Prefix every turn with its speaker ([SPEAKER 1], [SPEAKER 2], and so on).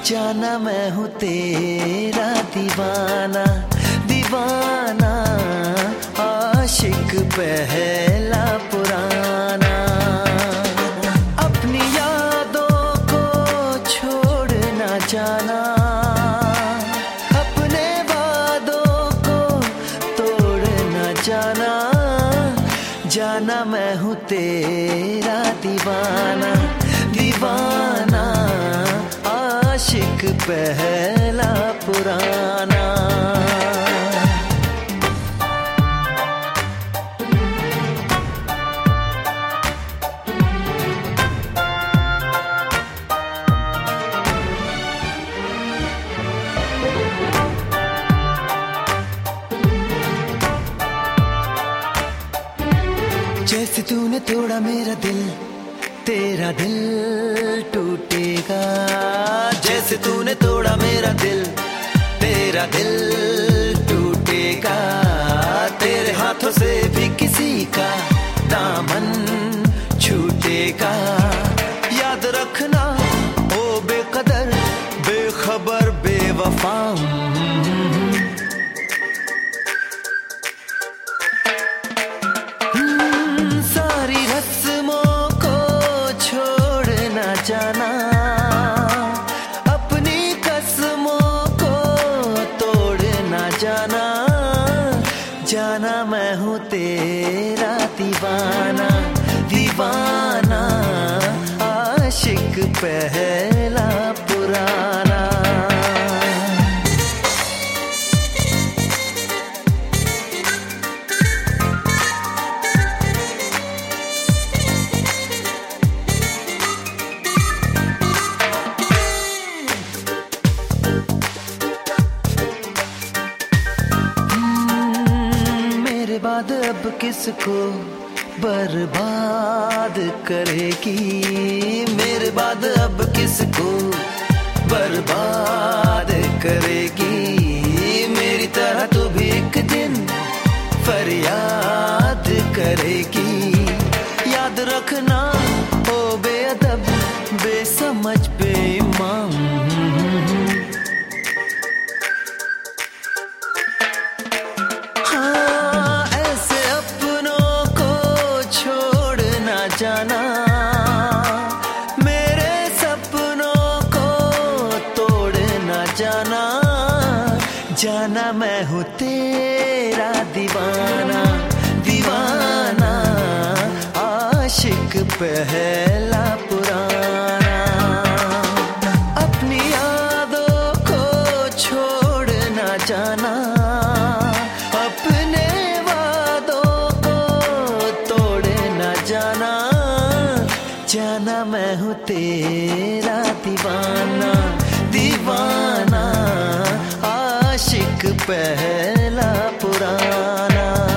[SPEAKER 1] जाना मैं हूँ तेरा दीवाना, दीवाना आशिक पहला पुराना। अपनी यादों को छोड़ ना जाना, अपने वादों को तोड़ ना जाना। जाना मैं हूँ तेरा दीवाना, दीवाना आशिक पहला पुराना। जैसे तूने तोड़ा मेरा दिल, तेरा दिल टूटेगा। जैसे तूने तोड़ा मेरा दिल, तेरा दिल टूटेगा। तेरे हाथों से भी किसी का दामन छूटेगा। याद रखना ओ बेकदर, बेखबर, बेवफा। जाना अपनी कसमों को तोड़ ना जाना। जाना मैं हूँ तेरा दीवाना, दीवाना आशिक पहला पुराना। बाद अब किसको बर्बाद करेगी, मेरे बाद अब किसको बर्बाद करेगी। मेरी तरह तू भी एक दिन फरियाद करेगी। याद रखना ओ बेअदब, बेसमझ, बेईमान। जाना मेरे सपनों को तोड़ ना जाना। जाना मैं हूँ तेरा दीवाना, दीवाना आशिक पहला पुराना। अपनी यादों को छोड़ ना जाना, अपने वादों को तोड़ ना जाना। जाना मैं हूँ तेरा दीवाना, दीवाना आशिक पहला पुराना।